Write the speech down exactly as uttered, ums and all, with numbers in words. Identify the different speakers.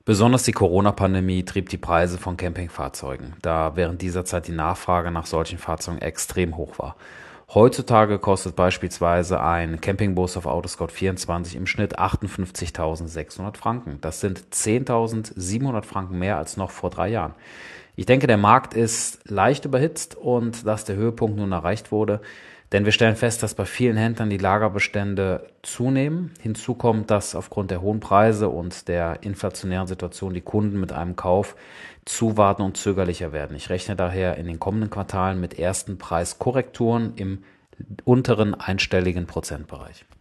Speaker 1: Besonders die Corona-Pandemie trieb die Preise von Campingfahrzeugen, da während dieser Zeit die Nachfrage nach solchen Fahrzeugen extrem hoch war. Heutzutage kostet beispielsweise ein Campingbus auf Autoscout vierundzwanzig im Schnitt achtundfünfzigtausendsechshundert Franken. Das sind zehntausendsiebenhundert Franken mehr als noch vor drei Jahren. Ich denke, der Markt ist leicht überhitzt und dass der Höhepunkt nun erreicht wurde, denn wir stellen fest, dass bei vielen Händlern die Lagerbestände zunehmen. Hinzu kommt, dass aufgrund der hohen Preise und der inflationären Situation die Kunden mit einem Kauf zuwarten und zögerlicher werden. Ich rechne daher in den kommenden Quartalen mit ersten Preiskorrekturen im unteren einstelligen Prozentbereich.